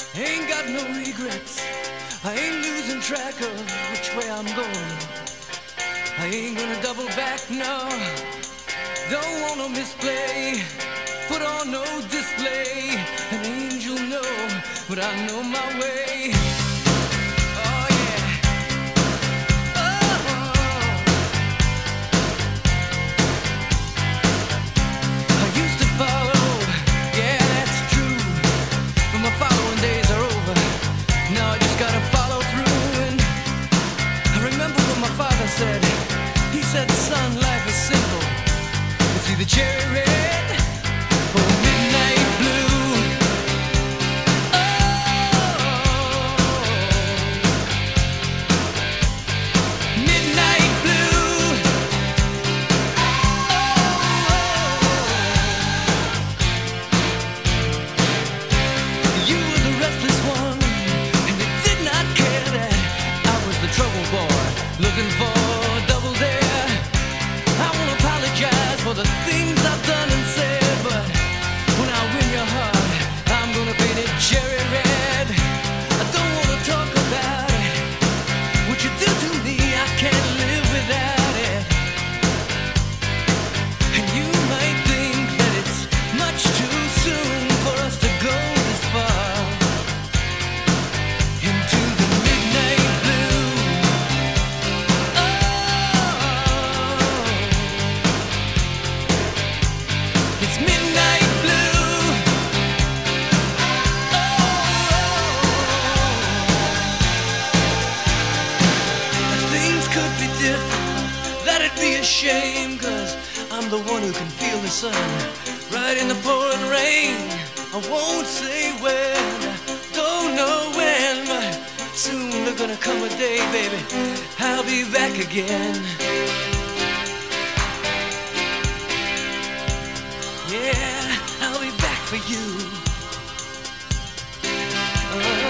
Ain't got no regrets. I ain't losing track of which way I'm going. I ain't gonna double back, no. Don't wanna misplay. Put on no display. An angel, no, but I know my way. Oh yeah. Oh. I used to follow, yeah, that's true. But my following days are over. Now I just gotta follow through. And I remember what my father said. He said, son, life is simple. It's either cherry red or midnight blue. Oh, midnight blue. Oh, you were the restless one, and you did not care that I was the trouble boy looking for double dare. I won't apologize for the things I've done and said, but when I win your heart, I'm gonna paint it cherry red. I don't wanna talk about it. What you do to me, I can't live without it. And you might think that it's much too soon for us to go this far into the midnight blue. It's midnight blue. Things could be different. That'd be a shame, 'cause I'm the one who can feel the sun right in the pouring rain. I won't say when, don't know when, but soon there's gonna come a day, baby, I'll be back again. Yeah, I'll be back for you.